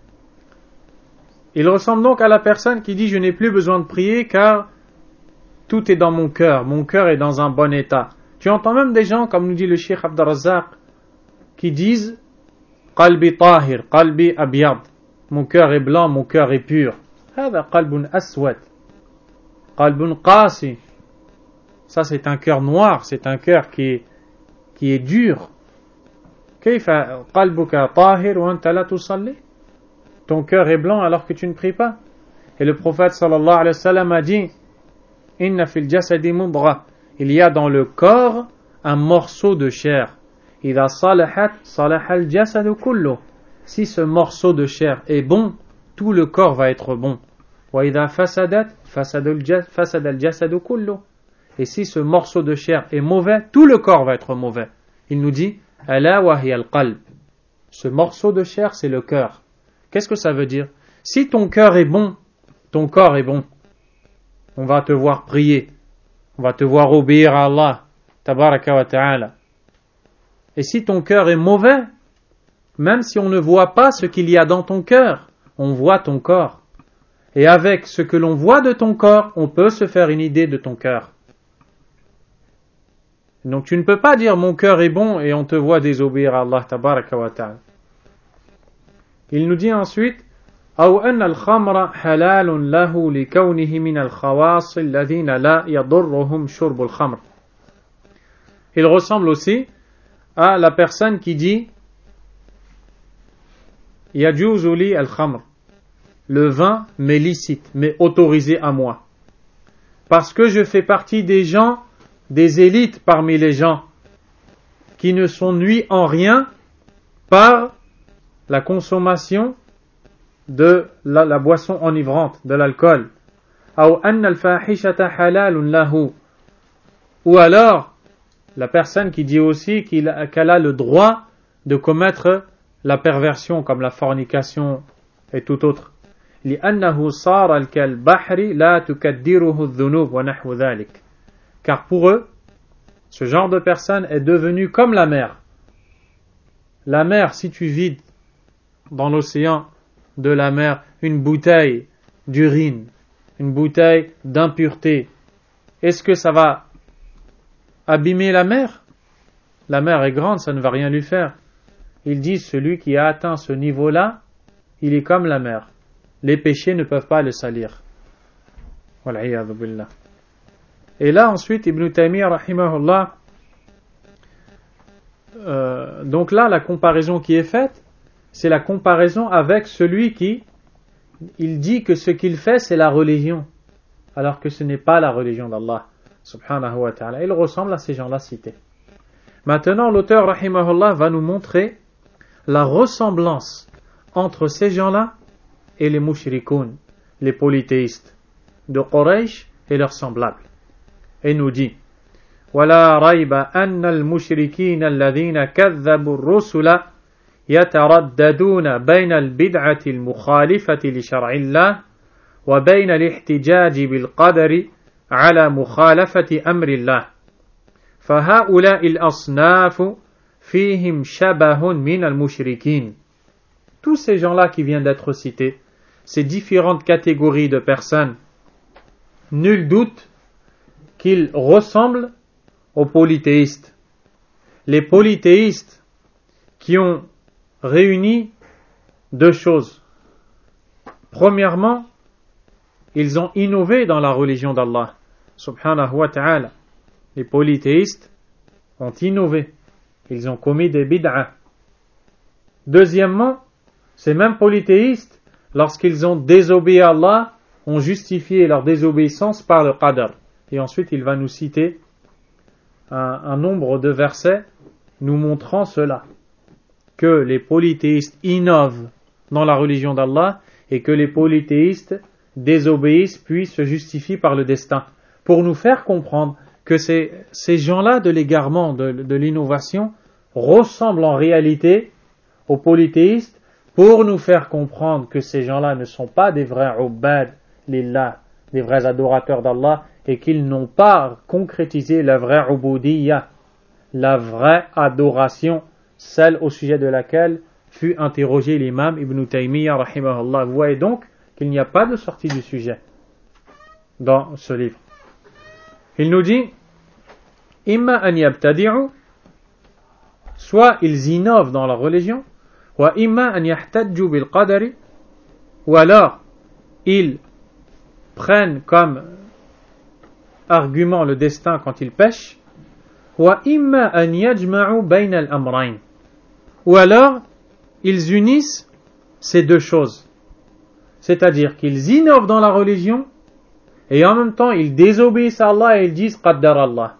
Il ressemble donc à la personne qui dit je n'ai plus besoin de prier car tout est dans mon cœur, mon cœur est dans un bon état. Tu entends même des gens, comme nous dit le Cheikh Abd al-Razzaq, qui disent qalbi tahir, qalbi abyad, mon cœur est blanc, mon cœur est pur. هذا قلب أسود, قلب قاسي. Ça c'est un cœur noir, c'est un cœur qui est, qui est dur. كيف قلبك طاهر وأنت لا تصلي? Ton cœur est blanc alors que tu ne pries pas. Et le prophète sallallahu alayhi wa sallam a dit Inna fil jasadi mudghah. Il y a dans le corps un morceau de chair. Idha salahat salaha al jasadu kullu. Si ce morceau de chair est bon, tout le corps va être bon. Wa idha fasadat fasada al jasadu kullu. Et si ce morceau de chair est mauvais, tout le corps va être mauvais. Il nous dit Ala wa hiya al qalb. Ce morceau de chair, c'est le cœur. Qu'est-ce que ça veut dire? Si ton cœur est bon, ton corps est bon. On va te voir prier. On va te voir obéir à Allah. Tabaraka wa ta'ala. Et si ton cœur est mauvais, même si on ne voit pas ce qu'il y a dans ton cœur, on voit ton corps. Et avec ce que l'on voit de ton corps, on peut se faire une idée de ton cœur. Donc tu ne peux pas dire mon cœur est bon et on te voit désobéir à Allah. Tabaraka wa ta'ala. Il nous dit ensuite أو أن الخمر حلال له لكونه من الخواص الذين لا يضرهم شرب الخمر. Il ressemble aussi à la personne qui dit يجوز لي الخمر. Le vin m'est licite, mais autorisé à moi. Parce que je fais partie des gens, des élites parmi les gens, qui ne sont nuits en rien par la consommation de la, la boisson enivrante, de l'alcool. Ou alors, la personne qui dit aussi qu'il, qu'elle a le droit de commettre la perversion, comme la fornication et tout autre. Car pour eux, ce genre de personne est devenu comme la mer. La mer, si tu vides dans l'océan de la mer une bouteille d'urine, une bouteille d'impureté, est-ce que ça va abîmer la mer? La mer est grande, ça ne va rien lui faire. Ils disent celui qui a atteint ce niveau-là, il est comme la mer. Les péchés ne peuvent pas le salir. Et là ensuite Ibn Taymiyyah rahimahullah, euh, donc là la comparaison qui est faite, c'est la comparaison avec celui qui, il dit que ce qu'il fait c'est la religion, alors que ce n'est pas la religion d'Allah subhanahu wa ta'ala. Il ressemble à ces gens-là cités. Maintenant l'auteur rahimahullah va nous montrer la ressemblance entre ces gens-là et les mushrikoun, les polythéistes de Quraysh et leurs semblables. Et nous dit ولا ريب أن المشركين الذين كذبوا الرسل يترددون بين البدعة المخالفة لشرع الله وبين الاحتجاج بالقدر على مخالفة أمر الله فهؤلاء الأصناف فيهم شبه من المشركين. Tous ces gens-là qui viennent d'être cités, ces différentes catégories de personnes, nul doute qu'ils ressemblent aux polythéistes. les polythéistes qui ont réuni deux choses. Premièrement, ils ont innové dans la religion d'Allah, subhanahu wa ta'ala. Les polythéistes ont innové. Ils ont commis des bid'ah. Deuxièmement, ces mêmes polythéistes, lorsqu'ils ont désobéi à Allah, ont justifié leur désobéissance par le qadar. Et ensuite, il va nous citer un, un nombre de versets nous montrant cela. Que les polythéistes innovent dans la religion d'Allah et que les polythéistes désobéissent puis se justifient par le destin. Pour nous faire comprendre que ces, ces gens-là de l'égarement, de, de l'innovation, ressemblent en réalité aux polythéistes, pour nous faire comprendre que ces gens-là ne sont pas des vrais ubad lillah, des vrais adorateurs d'Allah, et qu'ils n'ont pas concrétisé la vraie ubudiyya, la vraie adoration, celle au sujet de laquelle fut interrogé l'imam Ibn Taymiyyah rahimahullah. Vous voyez donc qu'il n'y a pas de sortie du sujet dans ce livre. Il nous dit imma an yabtadi'u, soit ils innovent dans la religion, wa imma an yahtajju bil qadari, ou alors ils prennent comme argument le destin quand ils pêchent, wa imma an yajma'u bayna al-amrayn, ou alors ils unissent ces deux choses, c'est-à-dire qu'ils innovent dans la religion et en même temps ils désobéissent à Allah et ils disent qaddar Allah,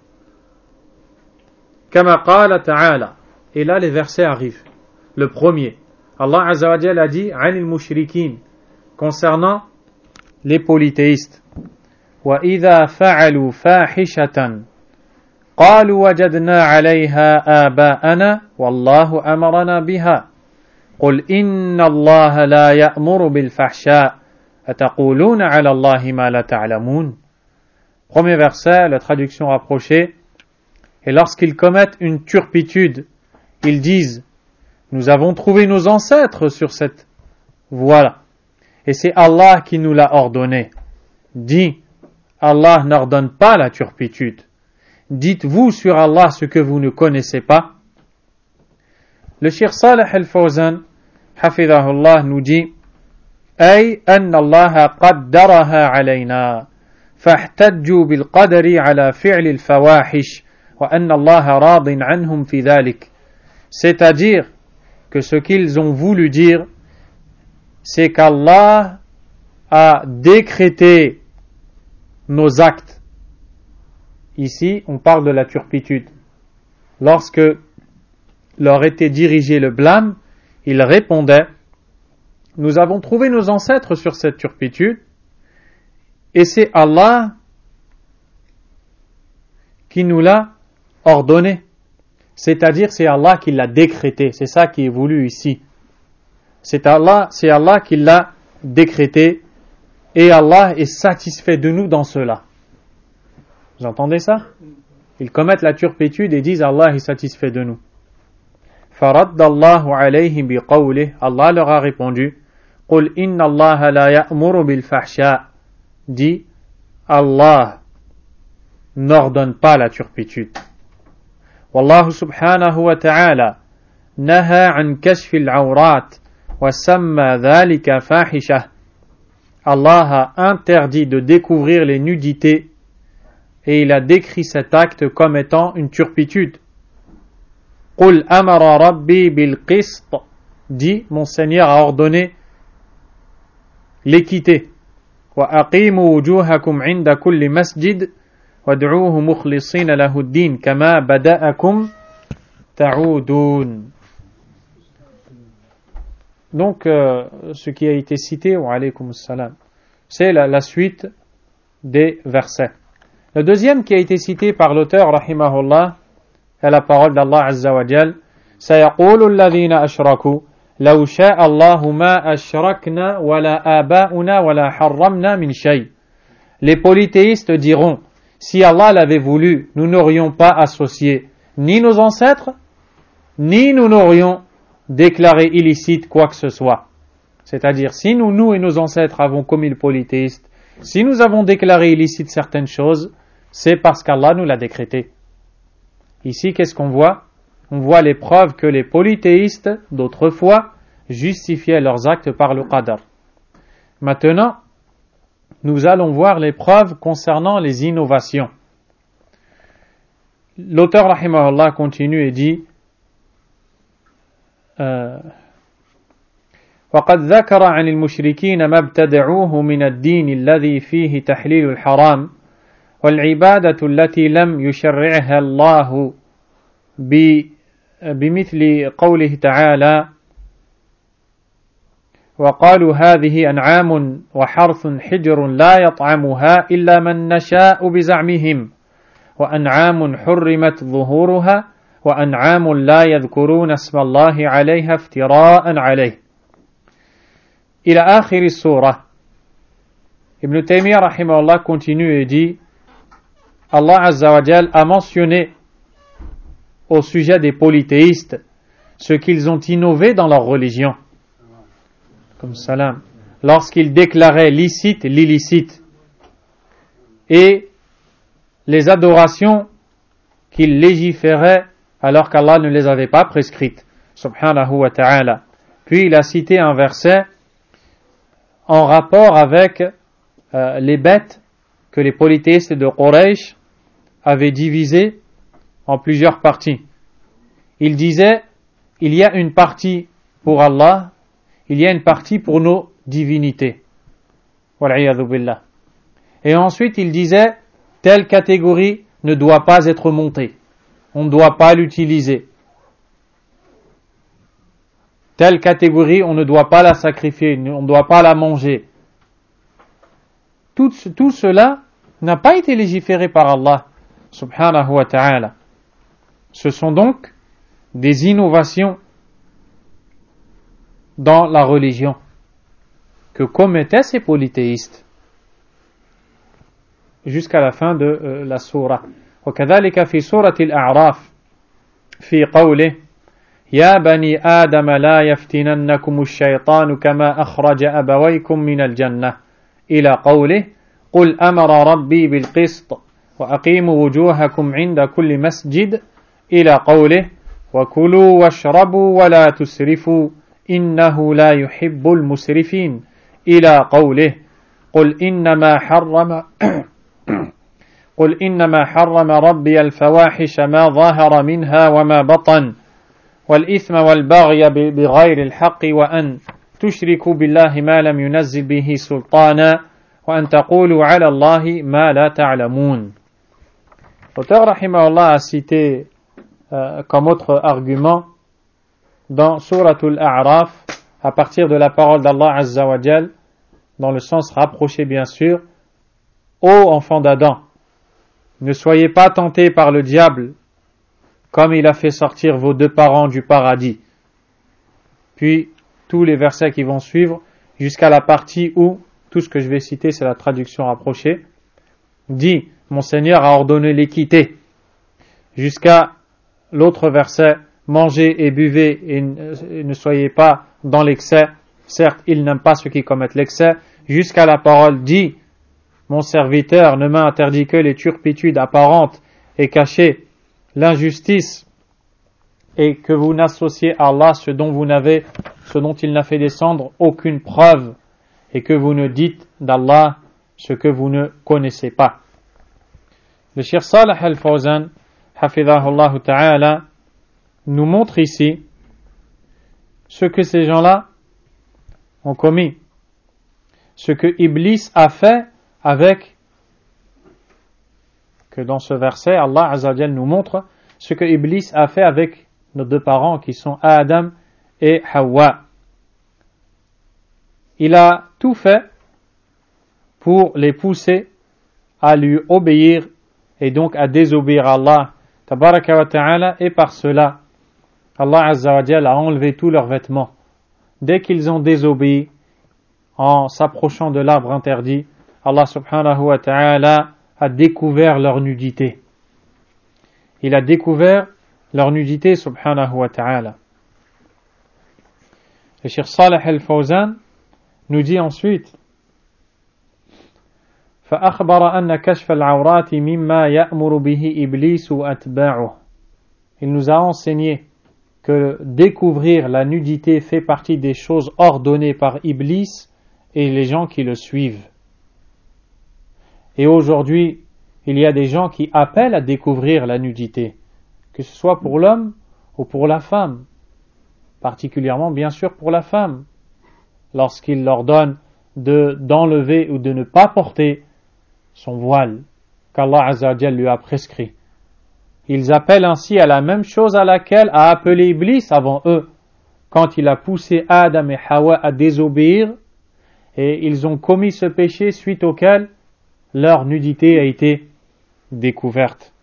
kama qala ta'ala. Et là les versets arrivent. Le premier, Allah Azza wa Jalla a dit anil mushrikin, concernant les polythéistes, wa idha fa'alu fahishatan qalu wajadna 'alayha aba'ana wallahu amarna biha qul inna Allah la ya'muru bil fahsha ataquluna 'ala Allahi ma la ta'lamun. Premier verset, la traduction rapprochée. Et lorsqu'ils commettent une turpitude, ils disent nous avons trouvé nos ancêtres sur cette voie-là et c'est Allah qui nous l'a ordonné. Dis, Allah n'ordonne pas la turpitude. Dites-vous sur Allah ce que vous ne connaissez pas. Le Cheikh Salih al-Fawzan hafidhahullah nous dit ay anna Allah qaddaraha alayna fahtajju bil qadari ala fi'l al fawahish wa anna Allah radin anhum fi dhalik. C'est-à-dire que ce qu'ils ont voulu dire, c'est qu'Allah a décrété nos actes. Ici, on parle de la turpitude. Lorsque leur était dirigé le blâme, ils répondaient « Nous avons trouvé nos ancêtres sur cette turpitude, et c'est Allah qui nous l'a ordonné. » C'est-à-dire, c'est Allah qui l'a décrété. C'est ça qui est voulu ici. C'est Allah, c'est Allah qui l'a décrété. Et Allah est satisfait de nous dans cela. Vous entendez ça? Ils commettent la turpitude et disent Allah est satisfait de nous. فَرَدَّ اللَّهُ عَلَيْهِمْ بِقَوْلِهِ. Allah leur a répondu قُلْ إِنَّ اللَّهَ لَا يَأْمُرُ بِالْفَحْشَاءِ. Dit Allah n'ordonne pas la turpitude. والله سبحانه وتعالى نهى عن كشف العورات وسمى ذلك فاحشة. Allah a interdit de découvrir les nudités et il a décrit cet acte comme étant une turpitude. قل أمر ربي بالقسط. Dit, mon Seigneur a ordonné l'équité. وأقيموا وجوهكم عند كل مسجد وادعوه مخلصين له الدين كما بدأكم تعودون. Donc, euh, ce qui a été cité, wa alaykum salam, c'est la, la suite des versets. Le deuxième qui a été cité par l'auteur, rahimahullah, est la parole d'Allah Azza wa Jal. سيقول الذين أشركوا لو شاء الله ما أشركنا ولا آباؤنا ولا حرمنا من شيء. Les polythéistes diront, si Allah l'avait voulu, nous n'aurions pas associé ni nos ancêtres, ni nous n'aurions déclaré illicite quoi que ce soit. C'est-à-dire, si nous, nous et nos ancêtres avons commis le polythéiste, si nous avons déclaré illicite certaines choses, c'est parce qu'Allah nous l'a décrété. Ici, qu'est-ce qu'on voit? on voit les preuves que les polythéistes d'autrefois justifiaient leurs actes par le qadar. Maintenant, nous allons voir les preuves concernant les innovations. L'auteur rahimahullah continue et dit euh, وقد ذكر عن المشركين ما ابتدعوه من الدين الذي فيه تحليل الحرام والعبادة التي لم يشرعها الله بمثل قوله تعالى وقالوا هذه أنعام وحرث حجر لا يطعمها إلا من نشاء بزعمهم وأنعام حرمت ظهورها وأنعام لا يذكرون اسم الله عليها افتراء عليه إلى آخر السورة. Ibn Taymiyyah rahimahullah continue et dit Allah Azza wa Jal a mentionné au sujet des polythéistes ce qu'ils ont innové dans leur religion, comme salam, lorsqu'ils déclaraient licite l'illicite et les adorations qu'ils légiféraient alors qu'Allah ne les avait pas prescrites, subhanahu wa ta'ala. Puis il a cité un verset en rapport avec euh, les bêtes que les polythéistes de Quraysh avaient divisées en plusieurs parties. Il disait, il y a une partie pour Allah, il y a une partie pour nos divinités. Wal'iyadhu billah. Et ensuite il disait, telle catégorie ne doit pas être montée, on ne doit pas l'utiliser. Telle catégorie, on ne doit pas la sacrifier, on ne doit pas la manger. Tout, tout cela n'a pas été légiféré par Allah, subhanahu wa ta'ala. Ce sont donc des innovations dans la religion que commettaient ces polythéistes jusqu'à la fin de euh, la sourate. وكذلك في سورة الأعراف في قوله يا بني آدم لا يفتننكم الشيطان كما أخرج أبويكم من الجنة إلى قوله قل أمر ربي بالقسط وأقيموا وجوهكم عند كل مسجد إلى قوله وكلوا واشربوا ولا تسرفوا إنه لا يحب المسرفين إلى قوله قل إنما حرم قل إنما حرم ربي الفواحش ما ظهر منها وما بطن والإثم والبغي بغير الحق وأن تشركوا بالله ما لم ينزل به سلطانا وأن تقولوا على الله ما لا تعلمون. L'auteur rahimahullah a cité euh, comme autre argument dans Suratul A'raf à partir de la parole d'Allah Azza wa Jal dans le sens rapproché bien sûr, ô enfants d'Adam, ne soyez pas tentés par le diable comme il a fait sortir vos deux parents du paradis. Puis tous les versets qui vont suivre jusqu'à la partie où tout ce que je vais citer c'est la traduction rapprochée dit mon Seigneur a ordonné l'équité jusqu'à l'autre verset mangez et buvez et ne soyez pas dans l'excès, certes il n'aime pas ceux qui commettent l'excès, jusqu'à la parole dit mon serviteur ne m'a interdit que les turpitudes apparentes et cachées, l'injustice et que vous n'associez à Allah ce dont vous n'avez, ce dont il n'a fait descendre aucune preuve et que vous ne dites d'Allah ce que vous ne connaissez pas. Le Cheikh Salih al-Fawzan, hafidhahullah ta'ala, nous montre ici ce que ces gens-là ont commis, ce que Iblis a fait avec, que dans ce verset, Allah Azza wa Jal nous montre ce que Iblis a fait avec nos deux parents qui sont Adam et Hawa. Il a tout fait pour les pousser à lui obéir et donc à désobéir à Allah tabaraka wa ta'ala, et par cela Allah Azza wa Jal a enlevé tous leurs vêtements. Dès qu'ils ont désobéi en s'approchant de l'arbre interdit, Allah subhanahu wa ta'ala a découvert leur nudité. Il a découvert leur nudité subhanahu wa ta'ala. Le Cheikh Salih al-Fawzan nous dit ensuite فأخبر أن كشف العورات مما يأمر به إبليس وأتباعه. il nous a enseigné que découvrir la nudité fait partie des choses ordonnées par Iblis et les gens qui le suivent. Et aujourd'hui, il y a des gens qui appellent à découvrir la nudité, que ce soit pour l'homme ou pour la femme, particulièrement bien sûr pour la femme, lorsqu'il leur donne de, d'enlever ou de ne pas porter son voile qu'Allah Azza wa Jal lui a prescrit. Ils appellent ainsi à la même chose à laquelle a appelé Iblis avant eux, quand il a poussé Adam et Hawa à désobéir, et ils ont commis ce péché suite auquel leur nudité a été découverte.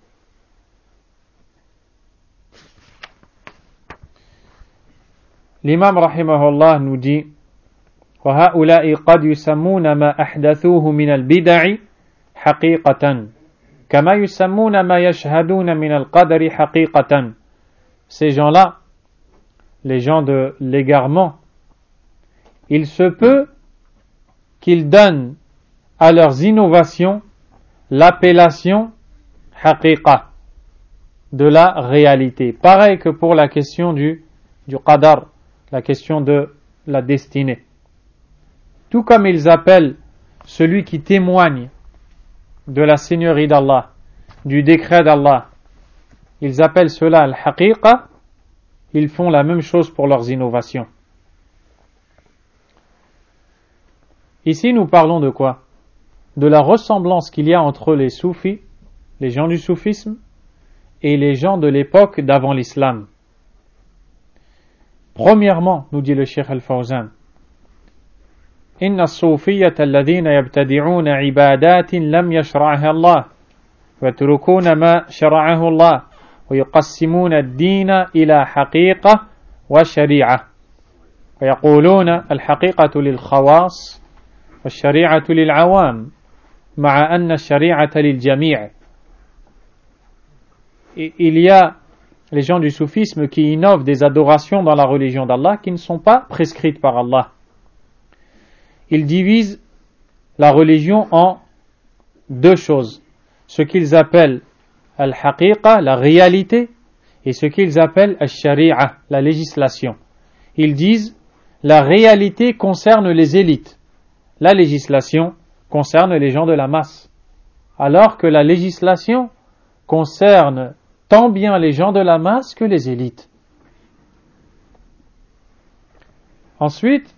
L'imam rahimahullah nous dit وَهَؤُلَاءِ قَدْ يُسَمُّونَ مَا أَحْدَثُوهُ مِنَ الْبِدَعِ حَقِيقَةً كَمَا يُسَمُّونَ مَا يَشْهَدُونَ مِنَ الْقَدَرِ حَقِيقَةً. Ces gens-là, les gens de l'égarement, il se peut qu'ils donnent à leurs innovations l'appellation haqiqa, de la réalité. Pareil que pour la question du, du qadar, la question de la destinée. Tout comme ils appellent celui qui témoigne de la seigneurie d'Allah, du décret d'Allah, ils appellent cela al-haqiqa, ils font la même chose pour leurs innovations. Ici nous parlons de quoi? De la ressemblance qu'il y a entre les soufis, les gens du soufisme, et les gens de l'époque d'avant l'islam. Premièrement, nous dit le Cheikh Al-Fawzan, إن الصوفية الذين يبتدعون عبادات لم يشرعها الله ويتركون ما شرعه الله ويقسمون الدين إلى حقيقة وشريعة ويقولون الحقيقة للخواص والشريعة للعوام مع أن الشريعة للجميع. Il y a les gens du soufisme qui innovent des adorations dans la religion d'Allah qui ne sont pas prescrites par Allah. Ils divisent la religion en deux choses. Ce qu'ils appellent al-haqiqa, la réalité, et ce qu'ils appellent al-shari'a, la législation. Ils disent la réalité concerne les élites, la législation concerne les gens de la masse, alors que la législation concerne tant bien les gens de la masse que les élites. Ensuite,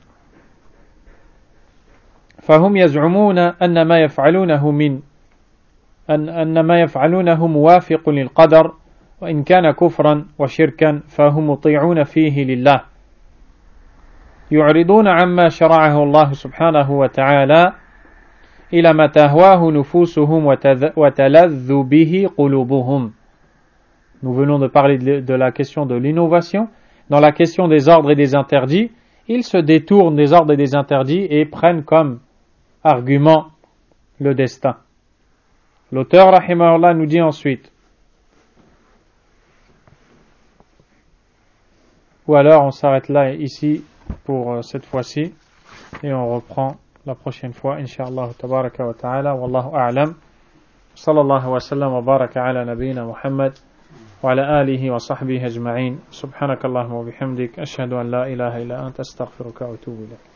فهم يزعمون أن ما يفعلونه من أن أن ما يفعلونه موافق للقدر وإن كان كفرا وشركا فهم مطيعون فيه لله يعرضون عما شرعه الله سبحانه وتعالى إلى ما تهواه نفوسهم وتلذ به قلوبهم. Nous venons de parler de la question de l'innovation. Dans la question des ordres et des interdits, ils se détournent des ordres et des interdits et prennent comme argument le destin. L'auteur rahimahullah nous dit ensuite, ou alors on s'arrête là ici pour cette fois-ci et on reprend la prochaine fois incha'Allah tabaraka wa ta'ala wallahu a'lam sallallahu wa sallam wa baraka ala nabiyyina Muhammad wa ala alihi wa sahbihi ajma'in subhanakallahumma wa bihamdik ashhadu an la ilaha illa anta astaghfiruka wa atubu ilayk.